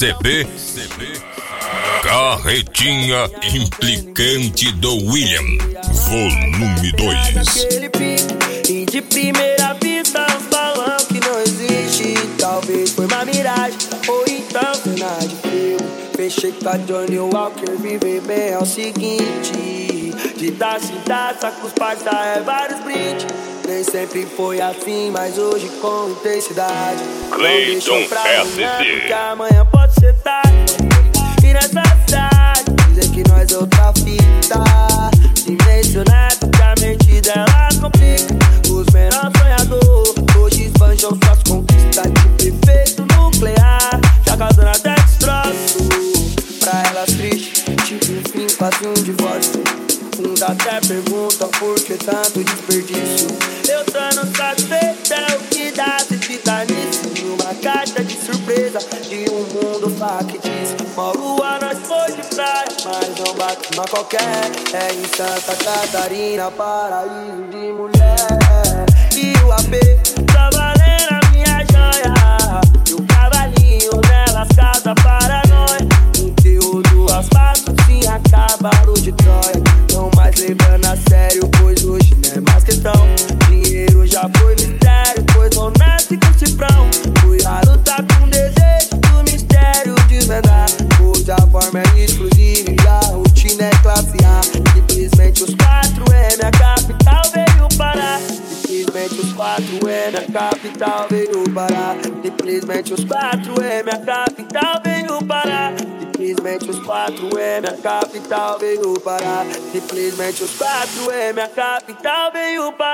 CB Carretinha Implicante do William, volume 2. E de primeira vista falam que não existe. Talvez foi uma miragem, ou então cena de filme. Fechei com a Johnny Walker, viver bem é o seguinte: de taça em taça com os parça é vários brindes. Nem sempre foi assim, mas hoje com intensidade. Cleiton SC, porque amanhã pode ser tarde. E nessa cidade dizem que nós é outra fita. Dimensionado que a mente dela complica. Os menores sonhadores hoje esbanjam suas conquistas. De perfeito nuclear, já causando até destroço. Pra elas triste, tipo um fim, quase um divórcio. Uns até perguntam por que tanto desperdício. Eu tô no satisfeito, é o que dá se ficar nisso. De uma carta de surpresa, de um mundo factício. Uma lua nós foi de praia, mas não bate uma qualquer. É em Santa Catarina, paraíso de mulher. E o AP tá valendo a minha joia. E o cavalinho delas casa para nós. Conteúdo asfalto, sim, acabaram de Troia. Não mais levando a sério, pois hoje não é mais questão. Dinheiro já foi mistério, pois não nasce com cifrão. Cuidado tá com desejo do mistério desvendar. Pois a forma é exclusiva e a rotina é classe A. Simplesmente os 4M, a capital veio parar. Simplesmente os 4M, a capital veio parar. Simplesmente os 4M, a capital veio parar. Simplesmente os 4M, a capital veio parar. Simplesmente os 4M, a capital veio parar.